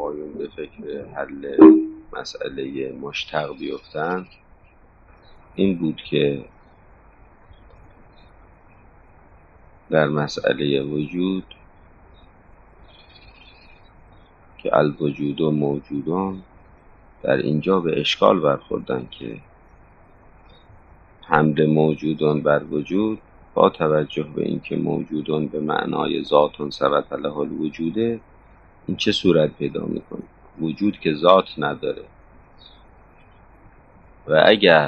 آقایون به فکر حل مسئله مشتق بیفتن این بود که در مسئله وجود که الوجود و موجودون در اینجا به اشکال برخوردن که حمل موجودون بر وجود با توجه به اینکه موجودون به معنای ذاتون ثبت له الوجوده، این چه صورت پیدا میکنه؟ وجود که ذات نداره و اگر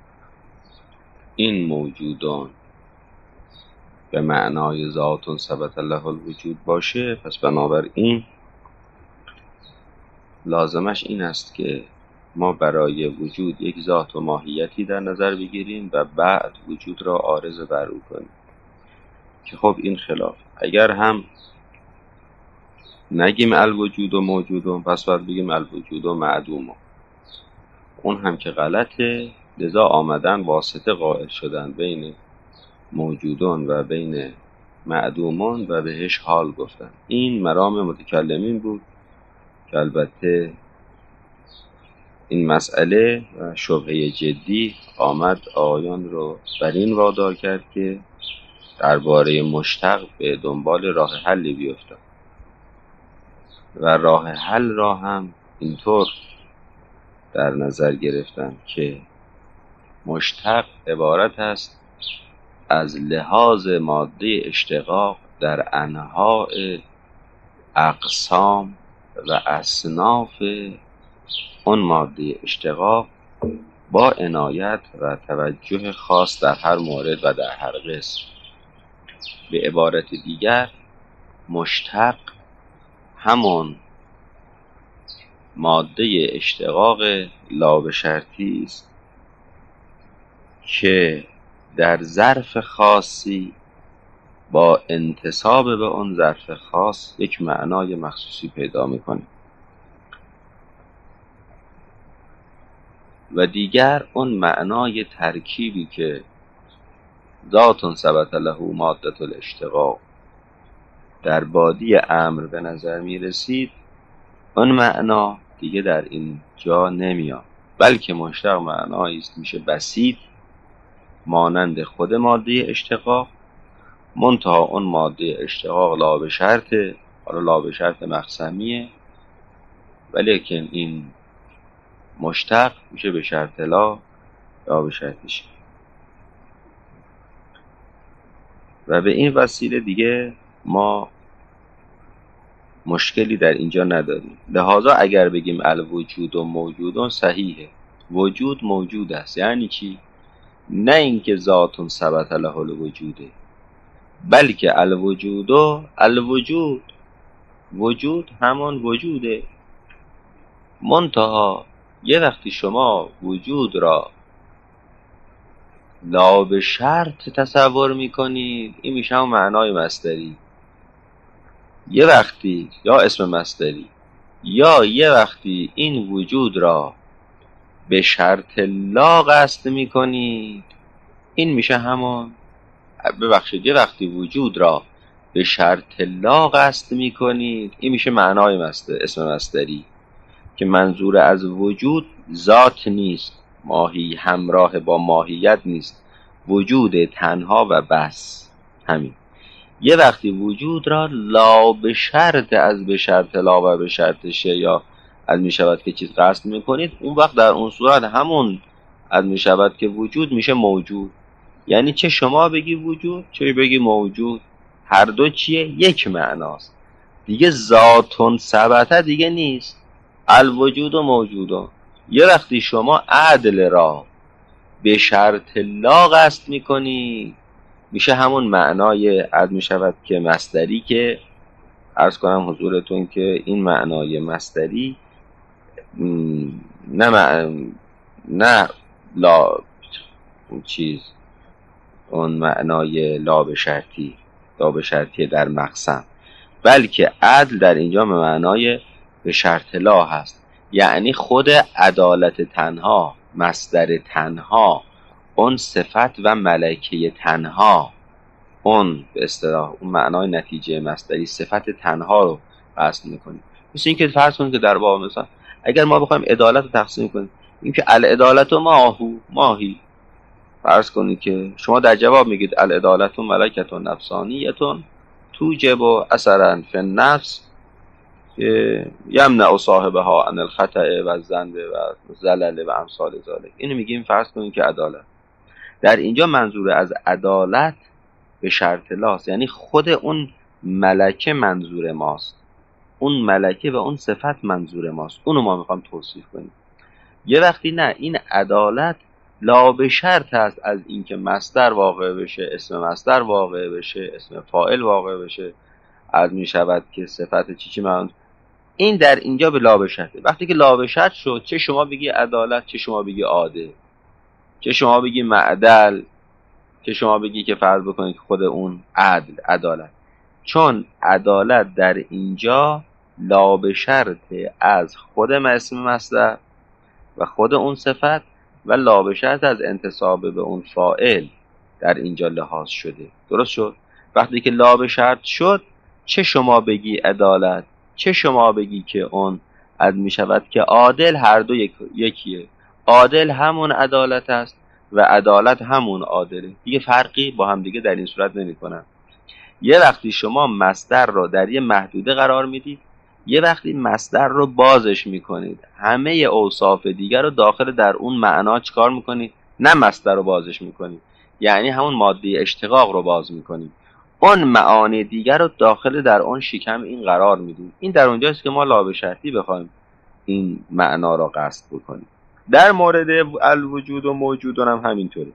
این موجودان به معنای ذاتون ثبت له الوجود باشه، پس بنابراین لازمش این است که ما برای وجود یک ذات و ماهیتی در نظر بگیریم و بعد وجود را عارض بر او کنیم که خب این خلاف. اگر هم نگیم الوجود و موجودون، پس باید بگیم الوجود و معدومون. اون هم که غلطه، لذا آمدن واسطه قائل شدن بین موجودون و بین معدومون و بهش حال گفتن. این مرام متکلمین بود که البته این مسئله و شبهه جدی آمد آیان رو بر این وادار کرد که درباره مشتق به دنبال راه حلی بیفتن و راه حل را هم اینطور در نظر گرفتن که مشتق عبارت است از لحاظ ماده اشتقاق در انواع اقسام و اصناف اون ماده اشتقاق با عنایت و توجه خاص در هر مورد و در هر قسم. به عبارت دیگر مشتق همون ماده اشتقاق لابشرطی است که در ظرف خاصی با انتساب به اون ظرف خاص یک معنای مخصوصی پیدا میکنه و دیگر اون معنای ترکیبی که ذاتون ثبت له مادة الاشتقاق در بادی امر به نظر می رسید، اون معنا دیگه در این جا نمیاد، بلکه مشتق معنایی است میشه بسیط مانند خود ماده اشتقاق، منتها اون ماده اشتقاق لا به شرطه، حالا لا به شرط مقسمیه، ولیکن این مشتق میشه به شرط لا یا به شرطش. و به این وسیله دیگه ما مشکلی در اینجا نداریم. لذا اگر بگیم الوجود و موجودون صحیحه، وجود موجود است. یعنی چی؟ نه اینکه ذاتون ثبت له الوجوده، بلکه الوجود و الوجود، وجود همون وجوده، منتها یه وقتی شما وجود را لا به شرط تصور میکنید، این میشه هم معنای مصدری. یه وقتی یا اسم مصدری یا یه وقتی این وجود را به شرط لا قصد میکنید، این میشه همون، ببخشید، یه وقتی وجود را به شرط لا قصد میکنید، این میشه معنای اسم مصدری که منظور از وجود ذات نیست، ماهی همراه با ماهیت نیست، وجود تنها و بس. همین. یه وقتی وجود را لا به شرط از به شرط لا و به شرط شه یا از می شود که چیز قصد میکنید، اون وقت در اون صورت همون از می شود که وجود میشه موجود. یعنی چه شما بگی وجود چه بگی موجود، هر دو چیه؟ یک معناست دیگه. ذاتون ثبته دیگه نیست، الوجود و موجودون. یه وقتی شما عدل را به شرط لا قصد میکنی، میشه همون معنای عد می شود که مصدری، که عرض کنم حضورتون که این معنای مصدری نه لا چیز، اون معنای لا به شرطی، لا به شرطی در مقسم، بلکه عدل در اینجا معنای به شرط لا هست. یعنی خود عدالت تنها، مصدر تنها، اون صفت و ملکه تنها، اون به اصطلاح اون معنای نتیجه مصدری صفت تنها رو قصد میکنیم. مثل این که فرض کنید که در باب مثلا اگر ما بخوایم عدالت رو تقسیم کنیم، این که العدالت و ماهی، فرض کنید که شما در جواب میگید العدالت و ملکت و نفسانیتون توجب و اثرا فی النفس یمنع صاحبها عن الخطأ و الذنب و زلل و امثال ذلک. اینو میگیم فرض کنید که عدالت. در اینجا منظور از عدالت به شرط لاست، یعنی خود اون ملکه منظور ماست، اون ملکه و اون صفت منظور ماست، اونو ما میخوام توصیف کنیم. یه وقتی نه، این عدالت لا به شرط است از اینکه مصدر واقع بشه، اسم مصدر واقع بشه، اسم فاعل واقع بشه، از می شود که صفت چی معنی. این در اینجا به لا به شرطه. وقتی که لا به شرط شد، چه شما بگی عدالت، چه شما بگی عادل، چه شما بگی معدل، چه شما بگی که فرض بکنید خود اون عدالت، چون عدالت در اینجا لا به شرط از خود اسم مصدر و خود اون صفت و لا به شرط از انتساب به اون فاعل در اینجا لحاظ شده. درست شد؟ وقتی که لا به شرط شد، چه شما بگی عدالت، چه شما بگی که اون می شود که عادل، هر دو یکیه. عادل همون عدالت است و عدالت همون عادله، دیگه فرقی با هم دیگه در این صورت نمی کنن. یه وقتی شما مصدر رو در یه محدوده قرار میدید، یه وقتی مصدر رو بازش میکنید، همه اوصاف دیگر رو داخل در اون معنا چکار میکنید؟ نه مصدر رو بازش میکنید، یعنی همون ماده اشتقاق رو باز میکنید، اون معانی دیگر رو داخل در اون شکم این قرار میدید. این در اونجاست که ما لا به شرطی بخوایم این معنا رو قصد بکنیم. در مورد الوجود و موجودون هم همینطوره.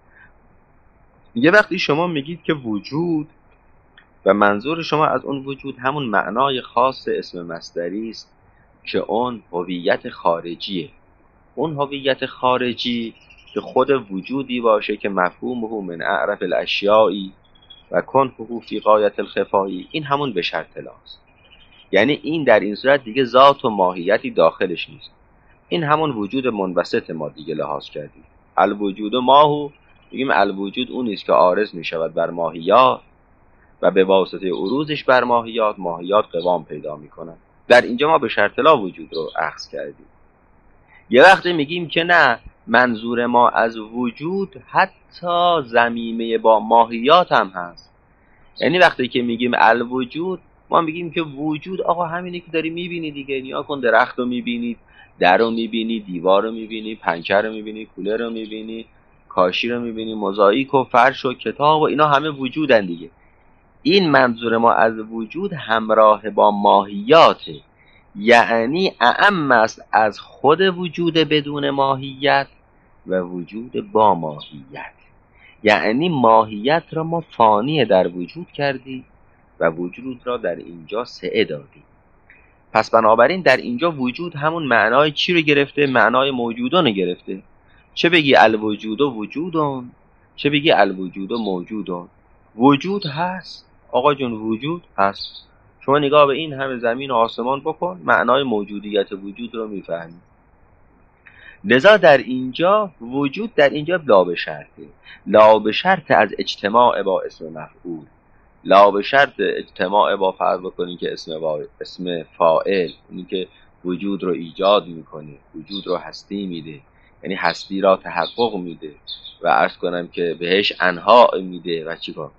یه وقتی شما میگید که وجود و منظور شما از اون وجود همون معنای خاص اسم مصدری است که اون هویت خارجیه. اون هویت خارجی که خود وجودی باشه که مفهومه من اعرف الاشیائی و کنه فی غایت الخفایی، این همون به شرط لاست. یعنی این در این صورت دیگه ذات و ماهیتی داخلش نیست، این همون وجود منبسط ما دیگه لحاظ کردیم. الوجود و ماهو میگیم الوجود اون نیست که عارض میشود بر ماهیات و به واسطه عروضش بر ماهیات قوام پیدا میکنن. در اینجا ما به شرط لا وجود رو اخذ کردیم. یه وقتی میگیم که نه، منظور ما از وجود حتی ضمیمه با ماهیات هم هست. یعنی وقتی که میگیم الوجود، ما میگیم که وجود آقا همینه که داری میبینی دیگه. نیا کن درخت رو میبینی، در رو میبینی، دیوار رو میبینی، پنکر رو میبینی، کولر رو میبینی، کاشی رو میبینی، موزاییک و فرش و کتاب و اینا همه وجودن دیگه. این منظور ما از وجود همراه با ماهیاته، یعنی اعم است از خود وجود بدون ماهیت و وجود با ماهیت. یعنی ماهیت را ما فانی در وجود کردیم و وجود را در اینجا سعه دادیم. پس بنابراین در اینجا وجود همون معنای چی رو گرفته؟ معنای موجودان رو گرفته. چه بگی الوجود و وجودان، چه بگی الوجود و موجودان. وجود هست آقا جون، وجود هست. شما نگاه به این همه زمین و آسمان بکن، معنای موجودیت وجود رو میفهمی. لذا در اینجا وجود در اینجا لا به شرطه، لا به شرط از اجتماع با اسم مفعول، لا به شرط اجتماع با فرض بکنی که اسم فاعل، اونی که وجود رو ایجاد میکنه، وجود رو هستی میده، یعنی هستی را تحقق میده و عرض کنم که بهش انها میده و چیکار.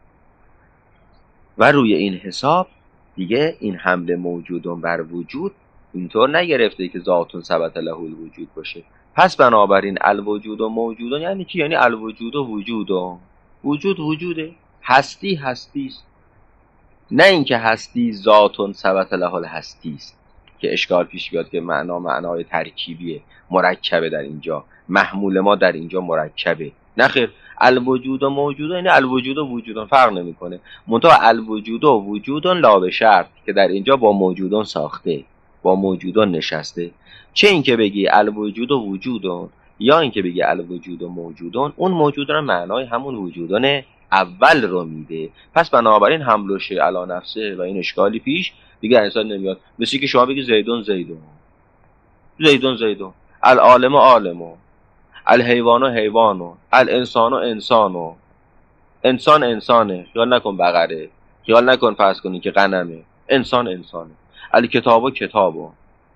و روی این حساب دیگه این حمله موجودون بر وجود اینطور نگرفته که ذاتون ثبت له الوجود باشه. پس بنابراین الوجود و موجودون یعنی چی؟ یعنی الوجود و وجودون. وجود وجوده، هستی هستیست، نه اینکه هستی ذاتون ثبت له الهستیست که اشکال پیش بیاد که معنای ترکیبیه، مرکبه. در اینجا محمول ما در اینجا مرکبه. نخیر، الوجود و موجودون یعنی الوجود و وجودون، فرق نمیکنه. منتها الوجود و وجودون لا به شرط که در اینجا با موجودون ساخته، با موجودون نشسته. چه اینکه بگی الوجود و وجودون یا اینکه بگی الوجود و موجودون، اون موجودون معنای همون وجودون اول رو میده. پس بنابراین حمل و شیء علی نفسه و این اشکالی پیش دیگه انسان نمیاد. مثل که شما بگی زیدون زیدون، زیدون زیدون، العالم عالم، الحیوان حیوان، الانسان انسان، انسان انسانه، خیال نکن بقره، خیال نکن فرض کنی که غنمه، انسان انسانه، الکتاب کتاب،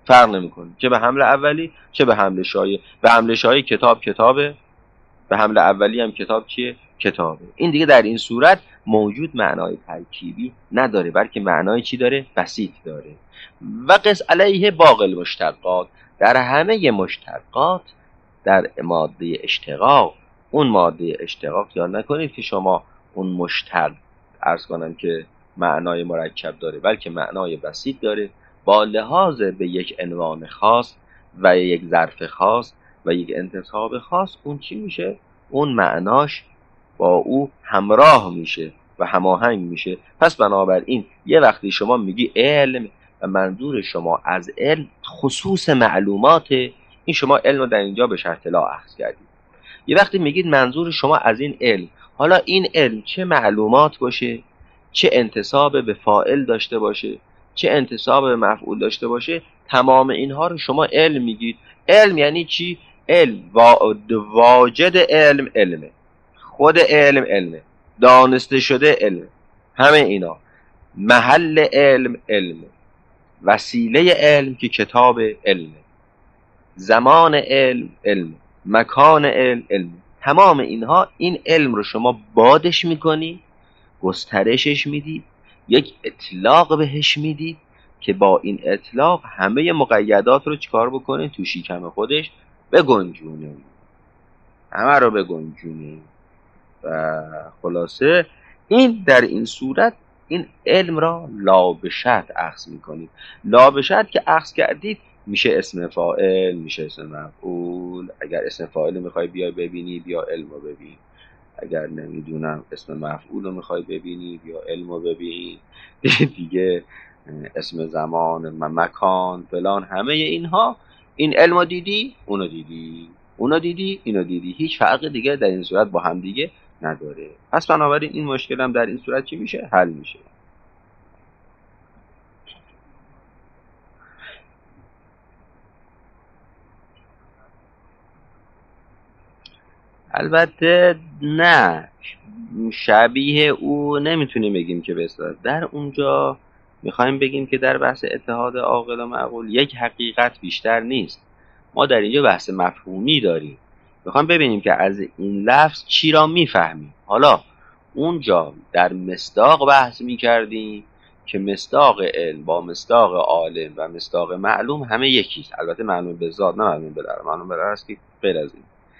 فرق نمیکنه، چه به حمل اولی چه به حمل شایع. به حمل شایع کتاب کتابه، به حمل اولی هم کتاب چیه؟ کتابه. این دیگه در این صورت موجود معنای ترکیبی نداره، بلکه معنای چی داره؟ بسیط داره. و قس علیه باقی المشتقات، در همه مشتقات در ماده اشتقاق، اون ماده اشتقاق یاد نکنید که شما اون مشتق عرض کنم که معنای مرکب داره، بلکه معنای بسیط داره، با لحاظ به یک عنوان خاص و یک ظرف خاص و یک انتصاب خاص، اون چی میشه؟ اون معناش با او همراه میشه و هماهنگ میشه. پس بنابراین یه وقتی شما میگی علم و منظور شما از علم خصوص معلومات، این شما علم رو در اینجا به شرط لا اخذ کردید. یه وقتی میگید منظور شما از این علم، حالا این علم چه معلومات باشه، چه انتساب به فاعل داشته باشه، چه انتساب به مفعول داشته باشه، تمام اینها رو شما علم میگید. علم یعنی چی؟ علم واجد علم علمه، خود علم علمه، دانسته شده علم، همه اینا محل علم علمه، وسیله علم که کتاب علمه، زمان علم علم، مکان علم علم، تمام اینها این علم رو شما بادش میکنی، گسترشش میدید، یک اطلاق بهش میدید که با این اطلاق همه مقیدات رو چکار بکنه؟ تو شکم خودش بگنجونه، همه رو بگنجونه. و خلاصه این در این صورت این علم را لا به شرط اخذ میکنید. لا به شرط که اخذ کردید میشه اسم فاعل، میشه اسم مفعول. اگر اسم فاعل میخوای بیای ببینی، بیا علم رو ببین. اگر نمیدونم اسم مفعول رو میخوای ببینی، بیا علم رو ببین. دیگه اسم زمان، مکان، فلان، همه اینها، این علم رو دیدی، اونو دیدی، اونو دیدی، اینو دیدی، هیچ فرق دیگه در این صورت با هم دیگه نداره. پس بنابراین این مشکل هم در این صورت چی میشه؟ حل میشه. البته نه، شبیه او نمیتونیم بگیم که بسازد. در اونجا میخوایم بگیم که در بحث اتحاد عاقل و معقول یک حقیقت بیشتر نیست. ما در اینجا بحث مفهومی داریم، میخوایم ببینیم که از این لفظ چی را میفهمیم. حالا اونجا در مصداق بحث میکردیم که مصداق علم با مصداق عالم و مصداق معلوم همه یکیست. البته معلوم به ذات، نه معلوم به در، معلوم به در است که غیر از این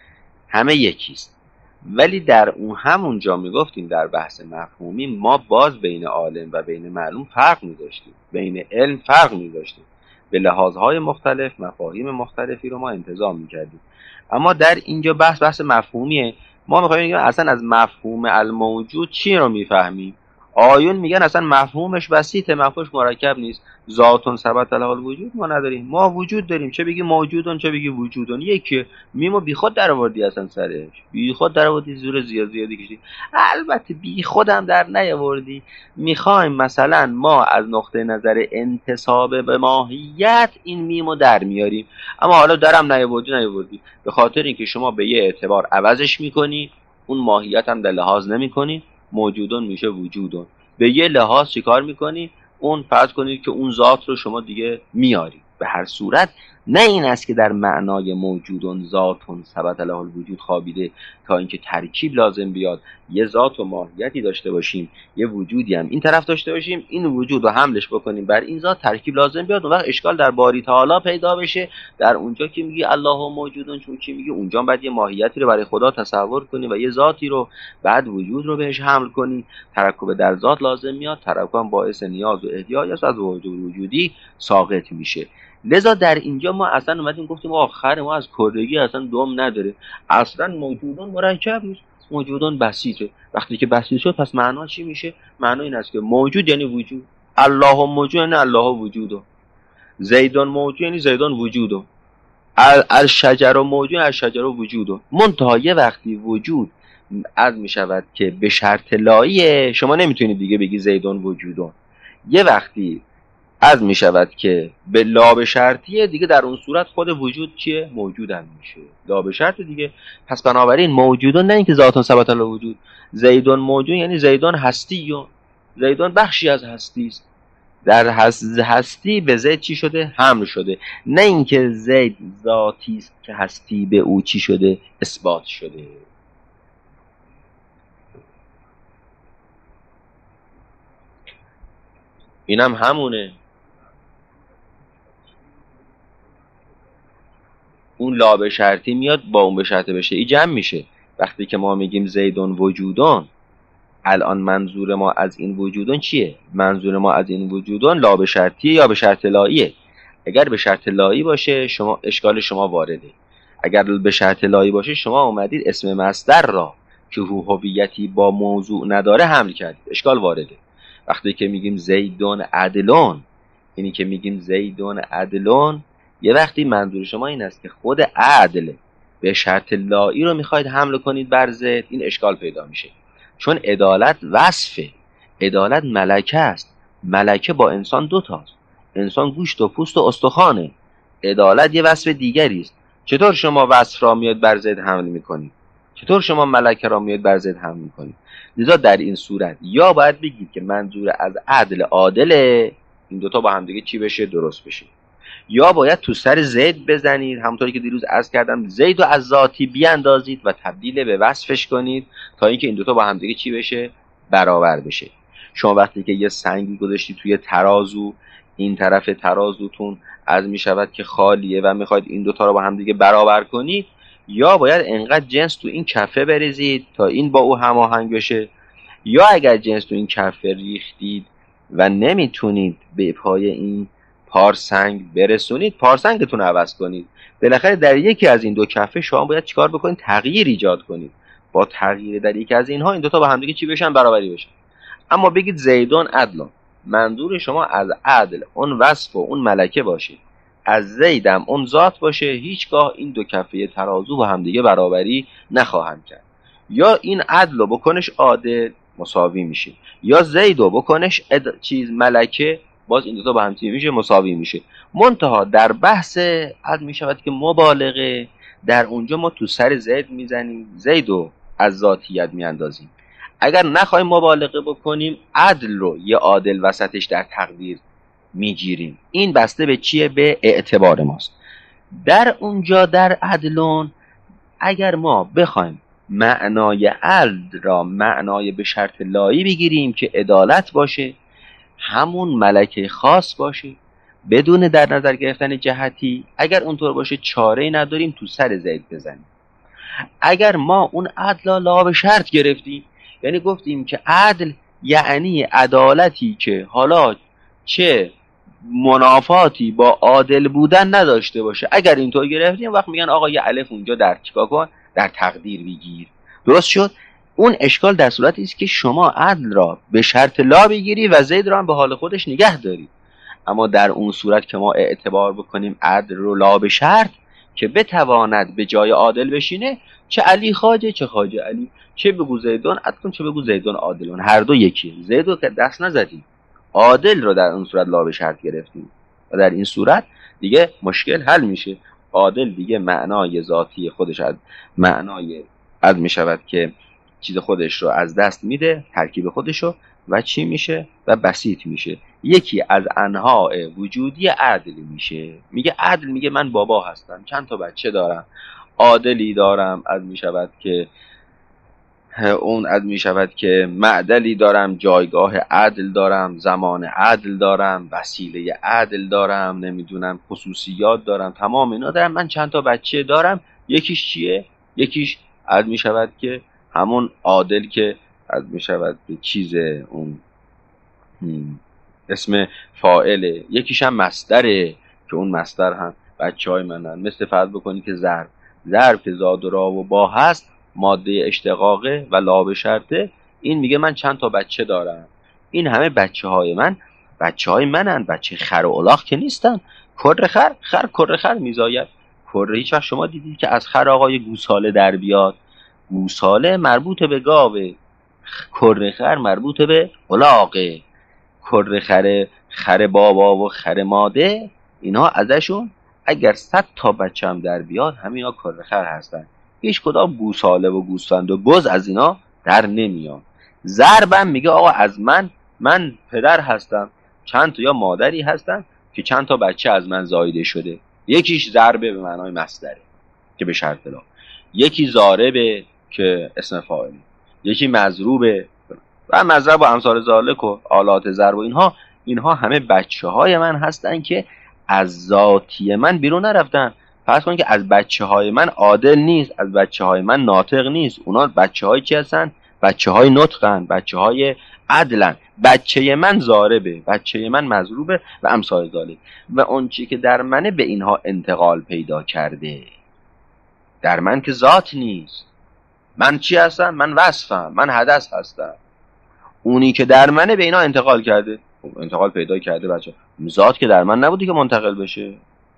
همه یکیست. ولی در اون همونجا میگفتیم در بحث مفهومی ما باز بین عالم و بین معلوم فرق میذاشتیم، بین علم فرق میذاشتیم، به لحاظهای مختلف مفاهیم مختلفی رو ما انتظام میکردیم. اما در اینجا بحث مفهومیه. ما میخوایم بگیم اصلا از مفهوم الموجود چی رو میفهمیم. آیون میگن اصلا مفهومش بسیطه، مفهومش مرکب نیست. ذاتون ثبت له الوجود ما نداریم، ما وجود داریم، چه بگی موجودون چه بگی وجودون یکی. میمو بیخود در آوردی، اصلا سرش بیخود در آوردی، زور زیادی کشیدی. البته بیخودم در نیاوردی. میخوایم مثلا ما از نقطه نظر انتساب به ماهیت این میمو در میاریم، اما حالا درم نیاوردی به خاطر اینکه شما به یه اعتبار عوضش میکنی، اون ماهیت هم در لحاظ نمیکنی، موجودون میشه وجودون. به یه لحاظ چیکار میکنی؟ اون فرض کنید که اون ذات رو شما دیگه میاری. به هر صورت نه این است که در معنای موجودون ذاتون ثبت له الوجود خوابیده تا اینکه ترکیب لازم بیاد، یه ذات و ماهیتی داشته باشیم، یه وجودی هم این طرف داشته باشیم، این وجود رو حملش بکنیم بر این ذات، ترکیب لازم بیاد. اون وقت اشکال در باری تعالی پیدا بشه. در اونجا که میگی الله موجودون، چون چی میگی اونجا بعد یه ماهیتی رو برای خدا تصور کنی و یه ذاتی رو بعد وجود رو بهش حمل کنی. ترکب در ذات لازم میاد، ترکب باعث نیاز و احتیاج است، از وجودی ساقط میشه. لذا در اینجا ما اصلا اومدیم گفتیم آخر ما از کردگی اصلا دم نداره، اصلا موجودون مرکب نیست، موجودون بسیطه. وقتی که بسیط شد پس معنا چی میشه؟ معنا این است که موجود یعنی وجود، الله موجود یعنی الله وجوده، زیدون موجود یعنی زیدون وجوده، الشجر موجود یعنی الشجر وجوده. منتها یه وقتی وجود از میشود که به شرط لاییه، شما نمیتونید دیگه بگی زیدون وجوده. یه وقتی از می شود که به لا به شرطیه دیگه، در اون صورت خود وجود چیه؟ موجود هم میشه، لا به شرط دیگه. پس بنابراین موجودون نه اینکه ذاتون ثبت له وجود، زیدون موجود یعنی زیدون هستی، یا زیدون بخشی از هستی است. در هستی به زید چی شده؟ حمل شده. نه اینکه زید ذاتی است که هستی به او چی شده؟ اثبات شده. اینم همونه. اون لا به شرطی میاد با اون به شرطه بشه ای جمع میشه. وقتی که ما میگیم زیدون وجودون، الان منظور ما از این وجودون چیه؟ منظور ما از این وجودون لا به شرطیه یا به شرط لاییه؟ اگر به شرط لایی باشه شما اشکال شما وارده. اگر به شرط لایی باشه شما اومدید اسم مصدر را که هویتی با موضوع نداره حمل کردید، اشکال وارده. وقتی که میگیم زیدون عدلون، یعنی که میگیم زیدون عدلون، یه وقتی منظور شما این است که خود عدل به شرط لایی رو میخواید حمل کنید بر زید، این اشکال پیدا میشه. چون عدالت وصفه، عدالت ملکه است. ملکه با انسان دوتاست، انسان گوشت و پوست و استخوانه، عدالت یه وصف دیگری است. چطور شما وصف را میاد بر زید حمل میکنید؟ چطور شما ملکه را میاد بر زید حمل میکنید؟ لذا در این صورت یا باید بگید که منظور از عدل عادله، این دوتا با هم دیگه چی بشه؟ درست بشه. یا باید تو سر زید بزنید، همونطوری که دیروز عرض کردم زید رو از ذاتی بیاندازید و تبدیل به وصفش کنید تا اینکه این دوتا با هم دیگه چی بشه؟ برابر بشه. شما وقتی که یه سنگی گذاشتید توی ترازو، این طرف ترازوتون از می شود که خالیه و میخواید این دوتا رو با هم دیگه برابر کنید، یا باید انقدر جنس تو این کفه بریزید تا این با او هماهنگ بشه، یا اگر جنس تو این کفه ریختید و نمیتونید به پای این پارسنگ برسونید، پارسنگتون رو عوض کنید. بالاخره در یکی از این دو کفه شما باید چیکار بکنید؟ تغییر ایجاد کنید. با تغییر در یکی از اینها این دوتا با هم دیگه چی بشن؟ برابری بشن. اما بگید زیدون عدلون، منظور شما از عدل اون وصف و اون ملکه باشید، از زیدم اون ذات باشه، هیچگاه این دو کفه ترازو با هم دیگه برابری نخواهند کرد. یا این عدل رو بکنش عادل مساوی میشه، یا زید رو بکنش چیز ملکه، باز این دوتا با هم چی میشه؟ مساوی میشه. منتها در بحث عدل میشود که مبالغه، در اونجا ما تو سر زید میزنیم، زید رو از ذاتیت میاندازیم. اگر نخواهیم مبالغه بکنیم عدل رو یه عادل وسطش در تقدیر میگیریم. این بسته به چیه؟ به اعتبار ماست. در اونجا در عدلون اگر ما بخوایم معنای عدل را معنای به شرط لایی بگیریم که عدالت باشه، همون ملکه خاص باشه بدون در نظر گرفتن جهتی، اگر اونطور باشه چاره‌ای نداریم تو سر زید بزنیم. اگر ما اون عدل لا به شرط گرفتیم، یعنی گفتیم که عدل یعنی عدالتی که حالا چه منافاتی با عادل بودن نداشته باشه، اگر اینطور گرفتیم وقت میگن آقا یه الف اونجا در چیکار کن؟ در تقدیر بگیر. درست شد؟ اون اشکال در صورتی است که شما عدل را به شرط لا بگیری و زید را هم به حال خودش نگه داری. اما در اون صورت که ما اعتبار بکنیم عدل رو لا به شرط که بتواند به جای عادل بشینه، چه علی خواجه چه خواجه علی، چه بگو زیدون عدلون چه بگو زیدون عادلون، هر دو یکیه. زید رو که دست نزدیم، عادل رو در اون صورت لا به شرط گرفتیم و در این صورت دیگه مشکل حل میشه. عادل دیگه معنای ذاتی خودش از معنای عدل میشود که چیز خودش رو از دست میده، ترکیب خودش رو، و چی میشه؟ و بسیط میشه. یکی از انواع وجودی عدل میشه. میگه عدل، میگه من بابا هستم، چند تا بچه دارم، عادلی دارم، از میشود که اون عدل میشود که معدلی دارم، جایگاه عدل دارم، زمان عدل دارم، وسیله عدل دارم، نمیدونم خصوصیات دارم، تمام اینا دارم، من چند تا بچه دارم. یکیش چیه؟ یکیش عدل میشود که همون عادل که عدل میشود که چیز اون اسم فاعله، یکیش هم مصدره که اون مصدر هم بچه های منن. مثل فرض بکنی که ضرب که زاد و را و با هست ماده اشتقاقه و لا به شرطه، این میگه من چند تا بچه دارم، این همه بچه های من بچه های منن، بچه خر و الاغ که نیستن. کر خر میزاید. کر هیچ وقت شما دیدید که از خر آقای گوساله در بیاد؟ گوساله مربوط به گاوه، کر خر مربوط به الاغه. کر خر بابا و خر ماده، اینها ازشون اگر 100 تا بچه هم در بیاد همین ها کر خر هستن. هیچ کدام گوساله و گوسفند و بز از اینا در نمیاد. ضربم میگه آقا از من پدر هستم، چند تا یا مادری هستن که چند تا بچه از من زایده شده. یکیش ضربه به معنای مصدره که به شرط لا، یکی ضاربه که اسم فاعله، یکی مضروبه و مضرب و امثال ذالک و آلات ضرب و اینها همه بچه های من هستن که از ذاتی من بیرون نرفتن. فرض کنید که از بچه های من عادل نیست، از بچه های من ناطق نیست. اونا بچه های چی هستن؟ بچه های نطقن، بچه های عدلن. بچه من ضاربه، بچه من مضروبه و امثال ذالک. و اون چی که در منه به اینها انتقال پیدا کرده. در من که ذات نیست. من چی هستم؟ من وصفم، من حدث هستم. اونی که در منه به اینا انتقال کرده، انتقال پیدا کرده. بچه ذات که در من نبودی که منتقل بشه.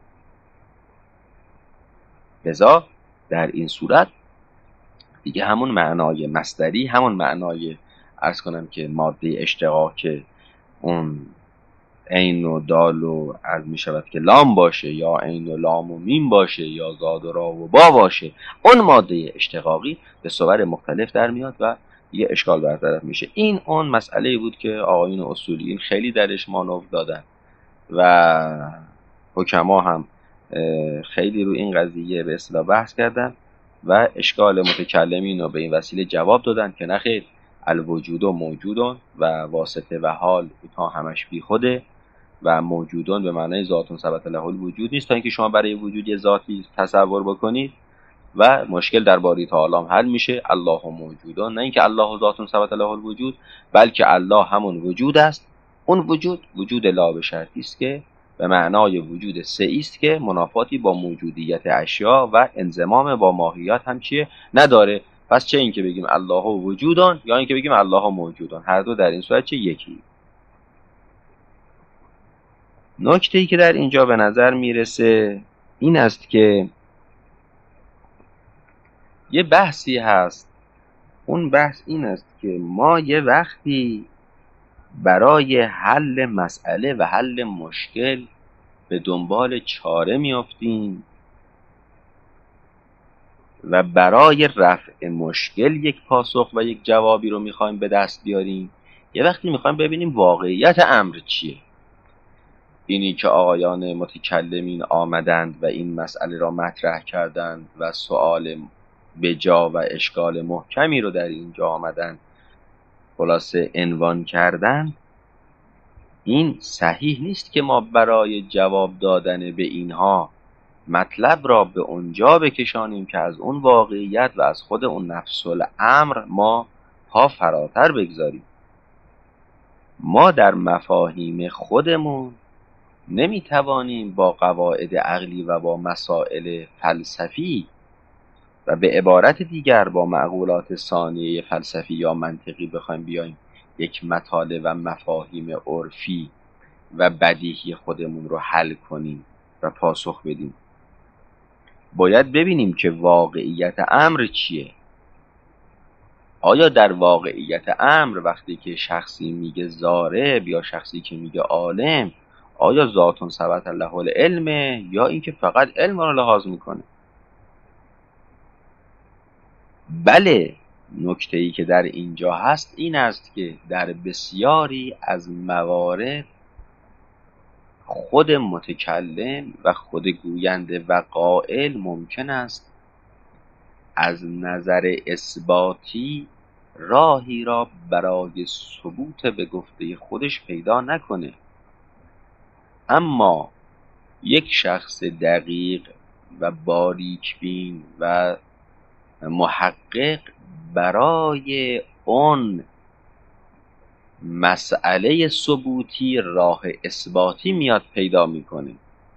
لذا در این صورت دیگه همون معنای مصدری، همون معنای عرض کنم که ماده اشتقاق که اون عین و دال و عرض می شود که لام باشه، یا عین و لام و میم باشه، یا زاد و را و با باشه، اون ماده اشتقاقی به صور مختلف در میاد و یه اشکال برطرف میشه. این اون مسئله بود که آقایون اصولیین خیلی درش مانور دادن و حکما هم خیلی رو این قضیه به اصطلاح بحث کردن و اشکال متکلمین رو به این وسیله جواب دادن که نخیر، الوجود و موجودون و واسطه و حال تا همش بی خوده و موجودون به معنای ذاتون ثبت له الوجود نیست تا اینکه شما برای وجود یه ذاتی تصور بکنید و مشکل در باری تعالی حل میشه. الله موجودون، نه اینکه الله ذاتون ثبت له الوجود، بلکه الله همون وجود است. اون وجود لا به شرطی است که به معنای وجود سعی است که منافاتی با موجودیت اشیا و انضمام با ماهیت هم چیه نداره. پس چه این که بگیم الله وجودان یا این که بگیم الله موجودان، هر دو در این صورت چه یکی. نکته‌ای که در اینجا به نظر میرسه این است که یه بحثی هست. اون بحث این است که ما یه وقتی برای حل مسئله و حل مشکل به دنبال چاره میافتیم و برای رفع مشکل یک پاسخ و یک جوابی رو میخوایم به دست بیاریم. یه وقتی میخوایم ببینیم واقعیت امر چیه. اینی که آقایان متکلمین آمدند و این مسئله را مطرح کردند و سؤال بجا و اشکال محکمی رو در اینجا آمدند خلاصه عنوان کردند، این صحیح نیست که ما برای جواب دادن به اینها مطلب را به اونجا بکشانیم که از اون واقعیت و از خود اون نفس الامر ما پا فراتر بگذاریم. ما در مفاهیم خودمون نمیتوانیم با قواعد عقلی و با مسائل فلسفی و به عبارت دیگر با معقولات ثانیه فلسفی یا منطقی بخوایم بیایم یک مطالب و مفاهیم عرفی و بدیهی خودمون رو حل کنیم و پاسخ بدیم. باید ببینیم که واقعیت امر چیه. آیا در واقعیت امر وقتی که شخصی میگه ضارب یا شخصی که میگه عالم، آیا ذاتون ثبت له العلم یا اینکه فقط علم رو لحاظ میکنه؟ بله، نکته‌ای که در اینجا هست این است که در بسیاری از موارد خود متکلم و خود گوینده و قائل ممکن است از نظر اثباتی راهی را برای ثبوت به گفته خودش پیدا نکنه، اما یک شخص دقیق و باریک بین و محقق برای اون مسئله ثبوتی راه اثباتی میاد پیدا میکنه.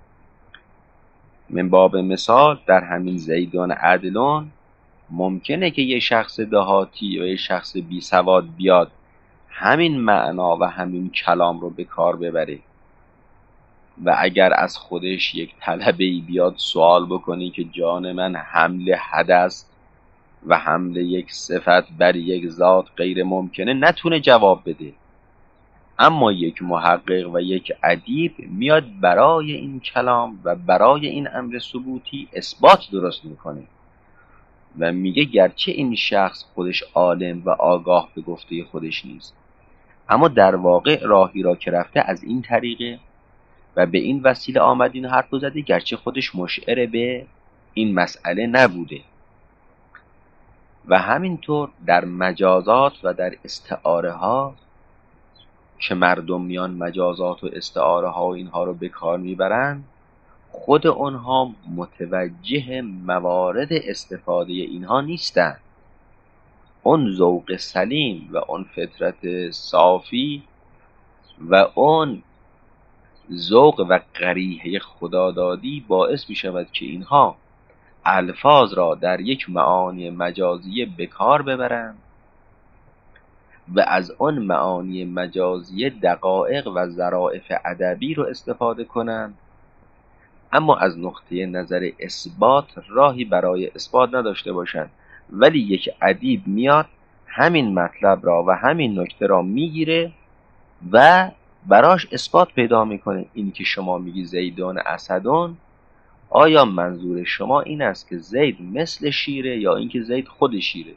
من باب مثال در همین زیدان عدلون ممکنه که یه شخص دهاتی و یه شخص بی سواد بیاد همین معنا و همین کلام رو به کار ببره و اگر از خودش یک طلبه‌ای بیاد سوال بکنی که جان من حمل حدث و حمل یک صفت بر یک ذات غیر ممکنه، نتونه جواب بده. اما یک محقق و یک ادیب میاد برای این کلام و برای این امر ثبوتی اثبات درست میکنه و میگه گرچه این شخص خودش عالم و آگاه به گفته خودش نیست، اما در واقع راهی را که رفته از این طریقه و به این وسیله آمد این حرف رو زده، گرچه خودش مشعر به این مسئله نبوده. و همینطور در مجازات و در استعاره ها که مردم میان مجازات و استعاره ها و اینها رو به کار میبرن، خود اونها متوجه موارد استفاده اینها نیستن. اون ذوق سلیم و اون فطرت صافی و اون ذوق و قریحه خدادادی باعث می شود که اینها الفاظ را در یک معانی مجازی به کار ببرند و از اون معانی مجازی دقایق و ظرافت ادبی رو استفاده کنند، اما از نقطه نظر اثبات راهی برای اثبات نداشته باشند. ولی یک ادیب میاد همین مطلب را و همین نکته را میگیره و براش اثبات پیدا میکنه. اینی که شما میگی زیدون اسدون، آیا منظور شما این است که زید مثل شیره یا اینکه زید خود شیره؟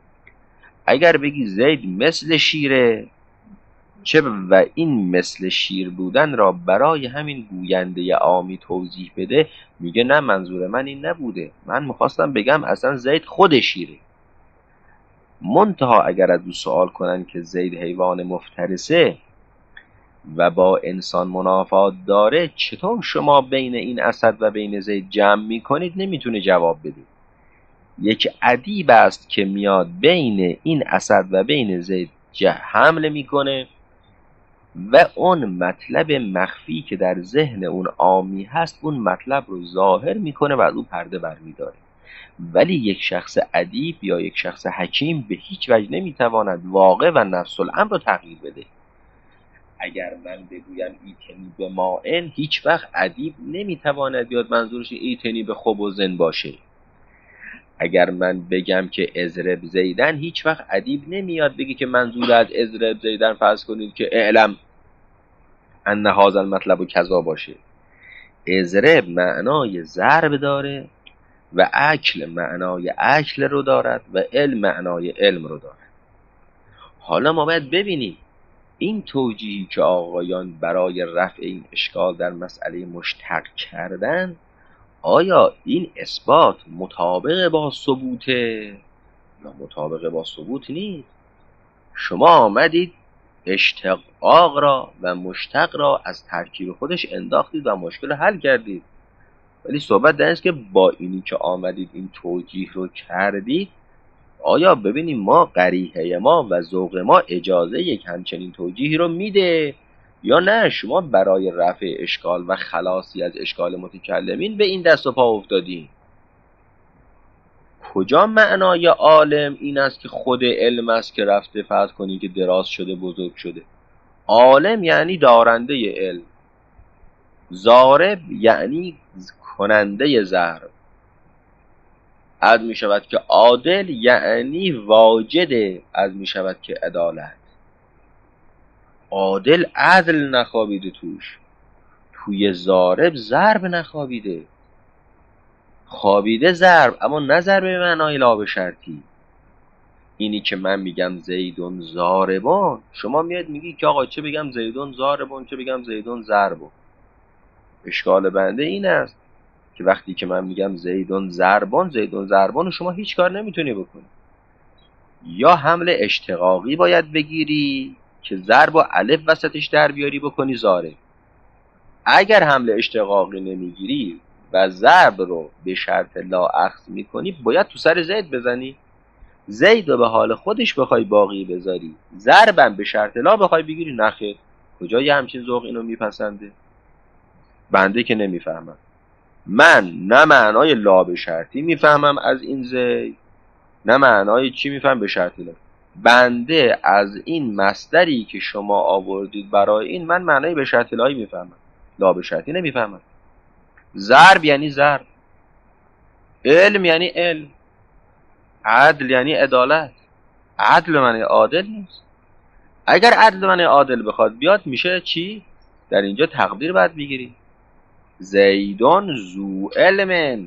اگر بگی زید مثل شیره چه و این مثل شیر بودن را برای همین گوینده عامی توضیح بده، میگه نه منظور من این نبوده، من میخواستم بگم اصلا زید خود شیره. منتها اگر از او سوال کنن که زید حیوان مفترسه و با انسان منافات داره، چطور شما بین این اسد و بین زید جمع میکنید، نمیتونه جواب بده. یک ادیب است که میاد بین این اسد و بین زید حمله میکنه و اون مطلب مخفی که در ذهن اون عامی هست اون مطلب رو ظاهر میکنه و از اون پرده برمیداره. ولی یک شخص ادیب یا یک شخص حکیم به هیچ وجه نمیتواند واقع و نفس الامر رو تغییر بده. اگر من بگویم ایتنی به مائن، هیچ وقت ادیب نمیتواند بیاد منظورش ایتنی به خبزن باشه. اگر من بگم که اضرب زیدن، هیچ وقت ادیب نمیاد بگه که منظور از اضرب زیدن فرض کنید که اعلم ان هذا المطلب و کذا باشه. اضرب معنای ضرب داره و اکل معنای اکل رو دارد و علم معنای علم رو دارد. حالا ما باید ببینیم این توجیهی که آقایان برای رفع این اشکال در مسئله مشتق کردن، آیا این اثبات مطابق با ثبوته یا مطابق با ثبوت نیست؟ شما آمدید اشتقاق را و مشتق را از ترکیب خودش انداختید و مشکل حل کردید. ولی صحبت در است که با اینی که آمدید این توجیه رو کردید، آیا ببینیم ما قریحه ما و ذوق ما اجازه یک همچنین توجیهی رو میده یا نه؟ شما برای رفع اشکال و خلاصی از اشکال متکلمین به این دست و پا افتادین. کجا معنای عالم این است که خود علم است که رفته فرض کنی که دراز شده بزرگ شده؟ عالم یعنی دارنده علم، ضارب یعنی کننده ضرب. از می شود که عادل یعنی واجد، از می شود که عدالت. عادل عدل نخوابیده توی ضارب ضرب نخوابیده، خوابیده ضرب، اما نه ضرب به معنای لا به شرطی. اینی که من میگم زیدون ضاربون، شما میاد میگی که آقا چه بگم زیدون ضاربون چه بگم زیدون ضربون. اشکال بنده این است که وقتی که من میگم زیدون ضربون شما هیچ کار نمیتونی بکنی. یا حمل اشتقاقی باید بگیری که ضرب و الف وسطش در بیاری بکنی ضارب. اگر حمل اشتقاقی نمیگیری و ضرب رو به شرط لا اخذ میکنی، باید تو سر زید بزنی، زید رو به حال خودش بخوای باقی بذاری، ضربم به شرط لا بخوای بگیری. نخیر، کجا یه همچین ذوق اینو میپسنده؟ بنده که نمیفهمم. من نه معنای لا به شرطی میفهمم از این زید، نه معنای چی میفهم به شرط لا. بنده از این مصدری که شما آوردید برای این، من معنای به شرط لایی میفهمم، لا به شرطی نمیفهمم. ضرب یعنی ضرب، علم یعنی علم، عدل یعنی عدالت. عدل معنی عادل نیست. اگر عدل معنی عادل بخواد بیاد میشه چی؟ در اینجا تقدیر باید بگیری زیدون ذو علم،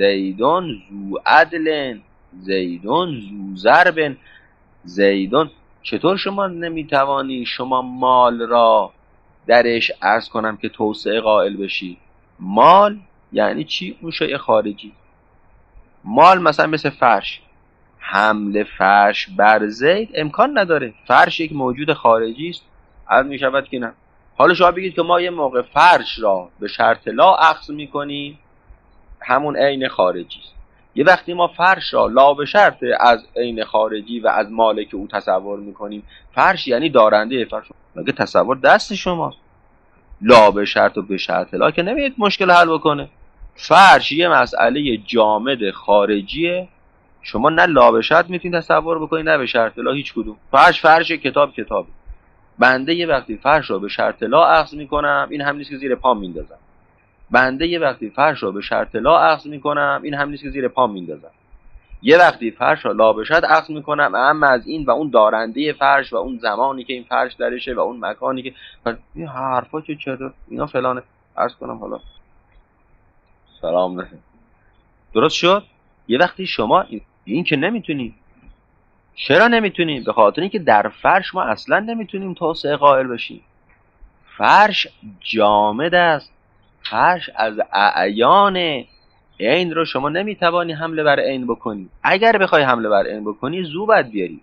زیدون ذو عدل، زیدون ذو ضرب. زیدون چطور شما نمیتوانی شما مال را درش عرض کنم که توسعه قائل بشی؟ مال یعنی چی؟ اون شیء خارجی. مال مثلا مثل فرش، حمل فرش بر زید امکان نداره، فرش یک موجود خارجی است. عرض می شود که نه. حالا شما بگید که ما یه موقع فرش را به شرط لا اخذ میکنیم، همون عین خارجی است. یه وقتی ما فرش را لا به شرط از عین خارجی و از مالک او تصور میکنیم، فرش یعنی دارنده فرش، مگه تصور دست شماست؟ لا به شرط و به شرط لا که نمیاد مشکل حل بکنه. فرش یه مسئله جامد خارجیه، شما نه لا به شرط میتونید تصور بکنید نه به شرط لا، هیچ کدوم. فرش کتاب. بنده یه وقتی فرش را به شرط لا اخذ میکنم، این هم نیست که زیر پام میندازم. بنده یه وقتی فرش را به شرط لا اخذ میکنم، این هم نیست که زیر پام میندازم. یه وقتی فرش را لا به شرط اخذ میکنم، اما از این و اون دارنده فرش و اون زمانی که این فرش درشه و اون مکانی که این حرفا که چرا اینا فلانه، عرض کنم حالا سلام نه. درست شد؟ یه وقتی شما این که نمیتونی. چرا نمیتونیم؟ به خاطر اینکه در فرش ما اصلا نمیتونیم توسعه قائل بشیم. فرش جامد است، فرش از اعیان عین رو شما نمیتوانی حمله بر عین بکنی. اگر بخوای حمله بر عین بکنی زو باید بیاری.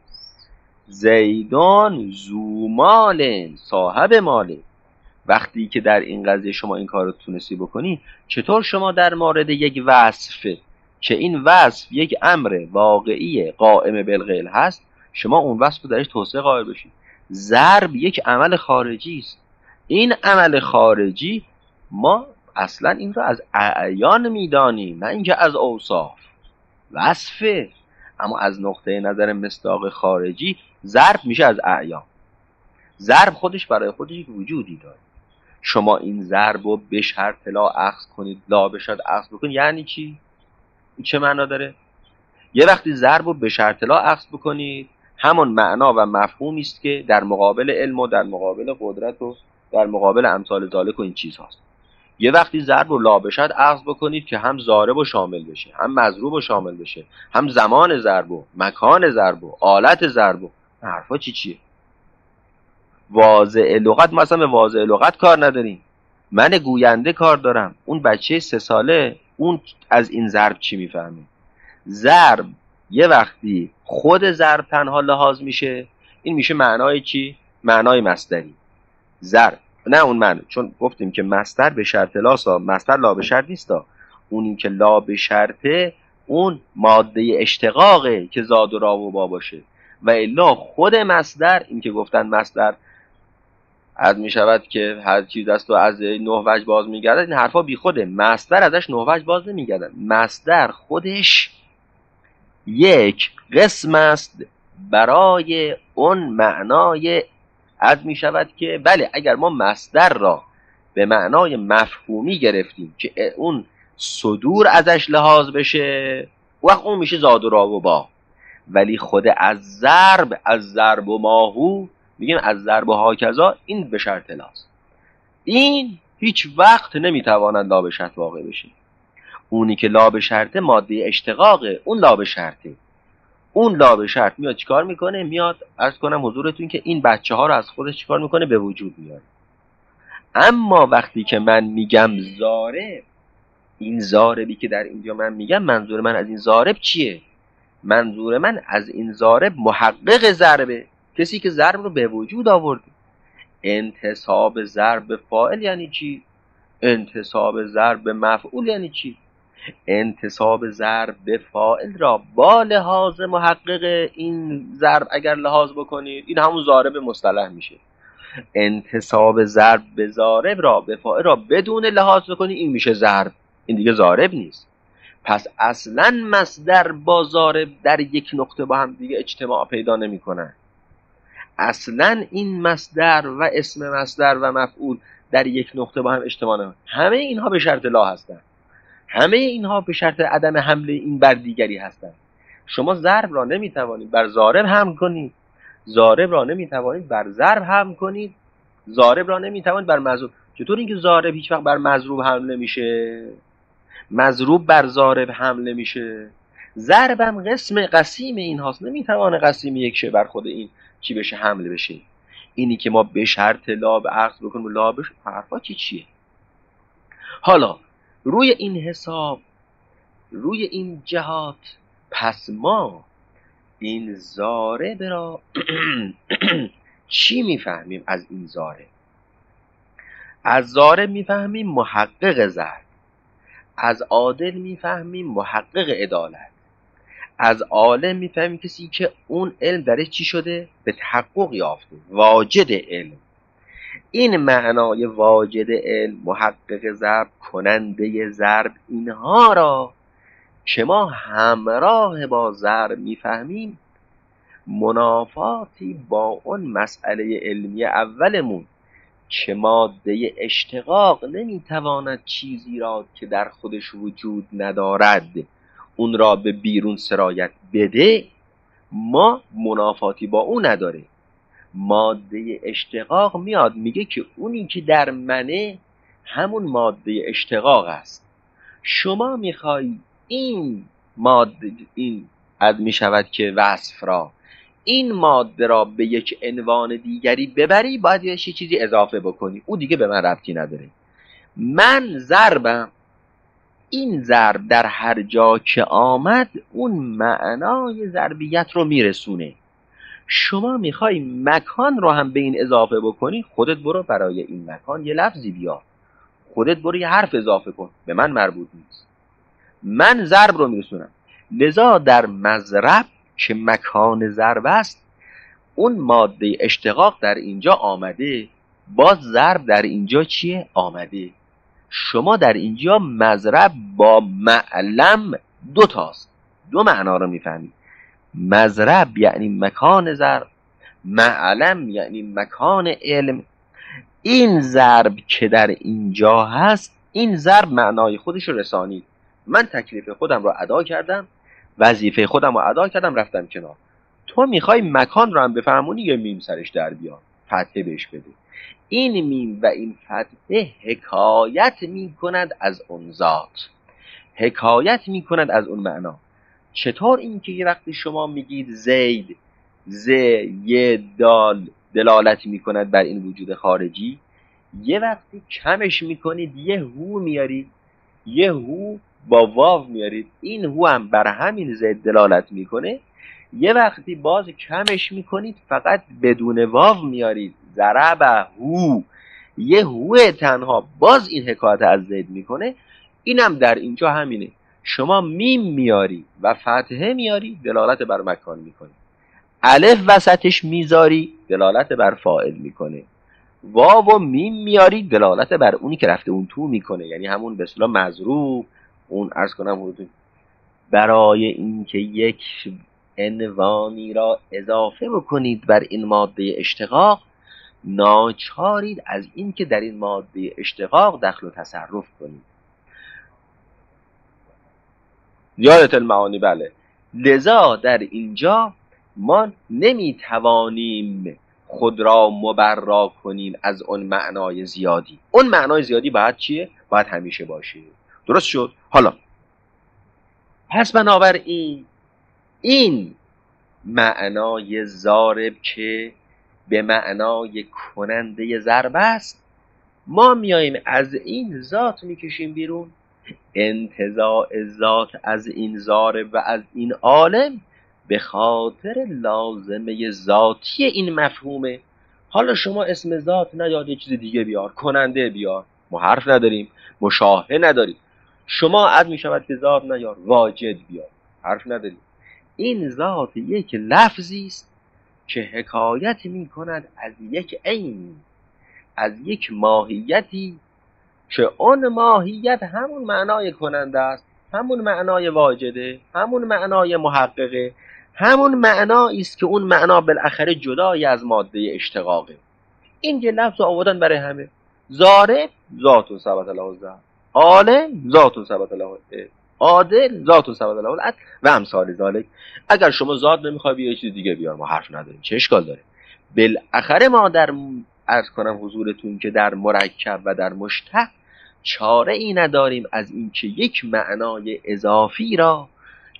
زیدان زو مال، صاحب ماله. وقتی که در این قضیه شما این کار رو تونستی بکنی، چطور شما در مورد یک وصف که این وصف یک امر واقعی قائم بالغیل هست، شما اون وصف رو درش توسعه قائل بشید؟ ضرب یک عمل خارجی است. این عمل خارجی ما اصلا این رو از اعیان میدانیم، نه اینکه از اوصاف. وصفه، اما از نقطه نظر مصداق خارجی ضرب میشه از اعیان. ضرب خودش برای خودش یک وجودی داره. شما این ضرب رو به شرط لا اخذ کنید، لا به شرط اخذ بکنید، یعنی چی؟ این چه معنا داره؟ یه وقتی ضرب رو به شرط لا اخذ بکنید، همون معنا و مفهومی است که در مقابل علم و در مقابل قدرت و در مقابل امثال ذالک و این چیز هاست. یه وقتی ضرب رو لا به شرط اخذ بکنید که هم ضارب رو شامل بشه، هم مضروب رو شامل بشه، هم زمان ضرب و مکان ضرب و آلت ضرب و حرفا چیه؟ واضع لغت، ما اصلا به واضع لغت کار نداریم. من گوینده کار دارم. اون بچه 3 ساله اون از این ضرب چی میفهمه؟ ضرب یه وقتی خود ضرب تنها لحاظ میشه، این میشه معنای چی؟ معنای مصدری. ضرب نه اون معنی، چون گفتیم که مصدر به شرط لاسا، مصدر لا به شرط نیستا. اونی که لا به شرطه اون ماده اشتقاقه که زاد و را و با باشه، و الا خود مصدر، این که گفتن مصدر از می شود که هر چیز است و از 9 وجه باز می گردد، این حرفا بی خوده. مصدر ازش 9 وجه باز نمی گردد. مصدر خودش یک قسم است برای اون معنای، از می شود که بله اگر ما مصدر را به معنای مفهومی گرفتیم که اون صدور ازش لحاظ بشه، وقت اون میشه زاد و را و با. ولی خود از ضرب و ماهو میگیم از ضرب و هاکذا، این به شرط لاست. این هیچ وقت نمیتواند لا به شرط واقع بشه. اونی که لا به شرطه ماده اشتقاقه، اون لا به شرطه. اون لا به شرط میاد چیکار میکنه؟ میاد عرض کنم حضورتون که این بچه ها رو از خودش چیکار میکنه؟ به وجود میاره. اما وقتی که من میگم ضارب، این ضاربی که در اینجا من میگم، منظور من از این ضارب چیه؟ منظور من از این ضارب محقق ضربه، کسی که ضرب رو به وجود آورده. انتصاب ضرب به فاعل یعنی چی؟ انتصاب ضرب به مفعول یعنی چی؟ انتصاب ضرب به فاعل را با لحاظ محقق این ضرب اگر لحاظ بکنید، این همون ضارب مصطلح میشه. انتصاب ضرب به ضارب را به فاعل را بدون لحاظ بکنید، این میشه ضرب، این دیگه ضارب نیست. پس اصلا مصدر با ضارب در یک نقطه با هم دیگه اجتماع پیدا نمی‌کنن. اصلا این مصدر و اسم مصدر و مفعول در یک نقطه با هم اجتماع نمی‌کنن. همه اینها به شرط لا هستند. همه اینها به شرط عدم حمله این بر دیگری هستند. شما ضرب را نمیتوانید بر ضارب حمل کنید، ضارب را نمیتوانید بر ضرب حمل کنید، ضارب را نمیتوانید بر مضروب. چطور اینکه ضارب هیچ وقت بر مضروب حمله میشه، مضروب بر ضارب حمله میشه؟ ضرب هم قسیم این هاست، نمیتوانه قسیم یک شه بر خود این چی بشه؟ حمل بشه. اینی که ما به شرط لاب عقص بکنیم لاب بشه، حرفا چیه؟ حالا روی این حساب، روی این جهات، پس ما این ضارب را چی میفهمیم از این ضارب؟ از ضارب میفهمیم محقق ضرب، از عادل میفهمیم محقق عدالت، از عالم میفهمیم کسی که اون علم درش چی شده؟ به تحقق یافته، واجد علم. این معنای واجد علم، محقق ضرب، کننده ضرب، اینها را که ما همراه با ضرب میفهمیم، منافاتی با اون مسئله علمی اولمون که ماده اشتقاق نمیتواند چیزی را که در خودش وجود ندارد اون را به بیرون سرایت بده، ما منافاتی با اون نداره. ماده اشتقاق میاد میگه که اونی که در منه همون ماده اشتقاق است. شما میخوای این ماده، این اد میشود که وصف را، این ماده را به یک عنوان دیگری ببری، باید یه چیزی اضافه بکنی، او دیگه به من ربطی نداره. من ضربم، این ضرب در هر جا که آمد اون معنای ضربیت رو میرسونه. شما میخوای مکان رو هم به این اضافه بکنی، خودت برو برای این مکان یه لفظی بیار، خودت برو یه حرف اضافه کن، به من مربوط نیست. من ضرب رو میرسونم. لذا در مضرب که مکان ضرب است، اون ماده اشتقاق در اینجا آمده، باز ضرب در اینجا چیه؟ آمده. شما در اینجا مضرب با معلم دو تاست، دو معنا رو میفهمید. مضرب یعنی مکان ضرب، معلم یعنی مکان علم. این ضرب که در اینجا هست، این ضرب معنای خودش رو رسانید. من تکلیف خودم رو ادا کردم، وظیفه خودم رو ادا کردم، رفتم کنار. تو میخوای مکان رو هم بفهمونی، یه میم سرش در بیار، فتحه بهش بده. این میم و این فتحه حکایت میکند از اون ذات، حکایت میکند از اون معنا. چطور؟ این که یه وقتی شما میگید زید، ز، ی، دال دلالت میکند بر این وجود خارجی، یه وقتی کمش میکنید یه هو میارید، یه هو با واو میارید، این هو هم بر همین زید دلالت میکنه. یه وقتی باز کمش میکنید فقط بدون واو میارید، ضرب هو، یه هو تنها، باز این حکایت از زید میکنه. اینم در اینجا همینه. شما میم میاری و فتحه میاری، دلالت بر مکان میکنه. الف وسطش میذاری، دلالت بر فاعل میکنه. واو و میم میاری، دلالت بر اونی که رفته اون تو میکنه، یعنی همون به اصطلاح مضروب. اون عرض کنم برای اینکه یک عنوانی را اضافه بکنید بر این ماده اشتقاق، ناچارید از این که در این ماده اشتقاق دخل و تصرف کنید. یادت المعانی؟ بله. لذا در اینجا ما نمیتوانیم خود را مبرا کنیم از اون معنای زیادی. اون معنای زیادی باید چیه؟ باید همیشه باشه. درست شد؟ حالا پس بنابراین این معنای ضارب که به معنای کننده ضرب است، ما میاییم از این ذات میکشیم بیرون. انتزاع ذات از این ضارب و از این عالم به خاطر لازمه ذاتی این مفهومه. حالا شما اسم ذات نیاد، یه چیز دیگه بیار، کننده بیار، ما حرف نداریم، مشاهده نداریم. شما عد میشود که ذات نیار، واجد بیار، حرف نداریم. این ذات یک لفظی است که حکایت میکند از یک عین، از یک ماهیتی که اون ماهیت همون معنای کننده است، همون معنای واجده، همون معنای محققه، همون معنایی است که اون معنا بالاخره جدای از ماده اشتقاقه. این که لفظ آوردن برای همه. ضارب ذات ثبت له الضرب، عالم ذات ثبت له العلم، عادل ذات ثبت له العدل و امثال ذالک. اگر شما ذات نمیخوای بیا یه چیز دیگه بیار، ما حرف نداریم، چه اشکال داره؟ بالاخره ما در عرض کنم حضورتون که در مرکب و در مشتق چاره ای نداریم از اینکه یک معنای اضافی را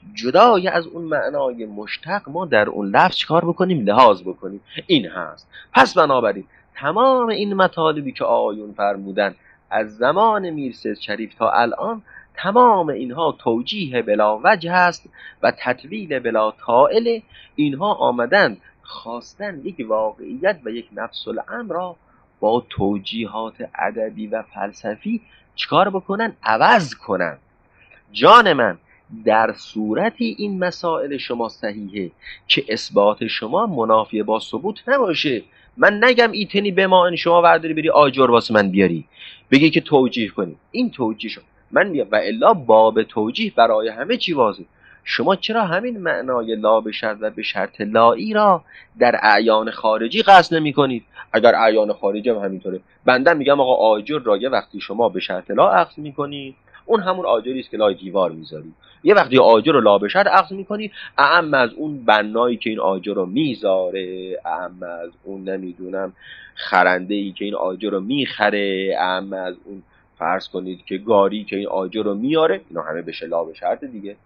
جدای از اون معنای مشتق ما در اون لفظ چکار بکنیم؟ لحاظ بکنیم. این هست. پس بنابراین تمام این مطالبی که آقایون فرمودن از زمان میرسید شریف تا الان، تمام اینها توجیه بلا وجه هست و تطویل بلا طائل. اینها آمدن خواستن یک واقعیت و یک نفس الامر را با توجیهات ادبی و فلسفی چکار بکنن؟ عوض کنن. جان من، در صورتی این مسائل شما صحیحه که اثبات شما منافی با ثبوت نباشه. من نگم ایتنی به ما ان شما ورداری بری آجر واسه من بیاری بگی که توجیه کنی، این توجیه شد من میگم، و الا باب توجیه برای همه چی واضح. شما چرا همین معنای لا به شرط و به شرط لایی را در اعیان خارجی قصد نمی کنید؟ اگر اعیان خارجی هم همینطوره، بنده میگم آقا آجر را یه وقتی شما به شرط لا اخذ میکنید، اون همون آجری است که لای دیوار میذاری. یه وقتی آجر رو لا به شرط اخذ میکنی، اعم از اون بنایی که این آجر رو میذاره، اعم از اون نمیدونم خرنده‌ای که این آجر رو میخره، اعم از اون فرض کنید که گاری که این آجر رو میاره، اینا همه بشه لا به شرط دیگه.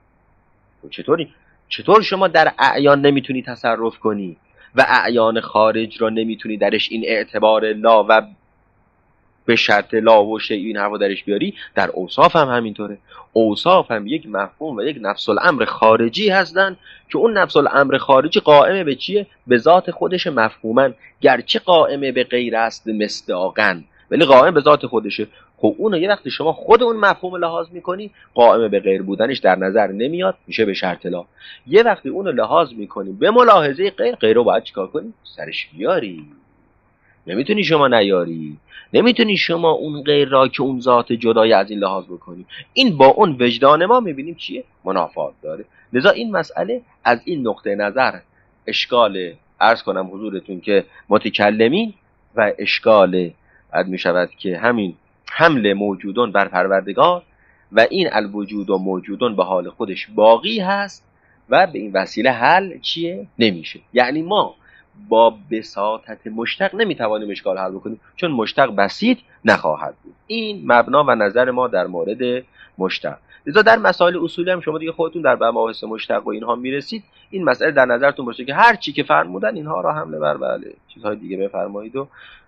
چطور شما در اعیان نمیتونی تصرف کنی و اعیان خارج رو نمیتونی درش این اعتبار لا و به شرط لا و شیء این حرفا درش بیاری؟ در اوصاف هم همینطوره. اوصاف هم یک مفهوم و یک نفس الامر خارجی هستن که اون نفس الامر خارجی قائمه به چیه؟ به ذات خودش مفهومن، گرچه قائمه به غیر است مصداقن، ولی قائم به ذات خودشه. خب اون یه وقتی شما خود اون مفهوم لحاظ میکنی، قائمه به غیر بودنش در نظر نمیاد، میشه به شرط لا. یه وقتی اون رو لحاظ میکنی به ملاحظه غیر رو باید چیکار کنی؟ سرش بیاری. نمیتونی شما نیاری، نمیتونی شما اون غیر را که اون ذات جدای از این لحاظ بکنی. این با اون وجدان ما میبینیم چیه؟ منافات داره. لذا این مسئله از این نقطه نظر اشکال، عرض کنم حضورتون که متکلمین و اشکال عد میشود که همین حمل موجودون بر پروردگار و این الوجود و موجودون به حال خودش باقی هست و به این وسیله حل چیه؟ نمیشه. یعنی ما با بساطت مشتق نمیتوانیم اشکال حل بکنیم، چون مشتق بسیط نخواهد بود. این مبنا و نظر ما در مورد مشتق. لذا در مسائل اصولی هم شما دیگه خودتون در مباحث مشتق و اینها میرسید، این مسئله در نظرتون باشه که هر چی که فرمودن اینها را حمله بر بله چیزهای دیگه بفرمایید و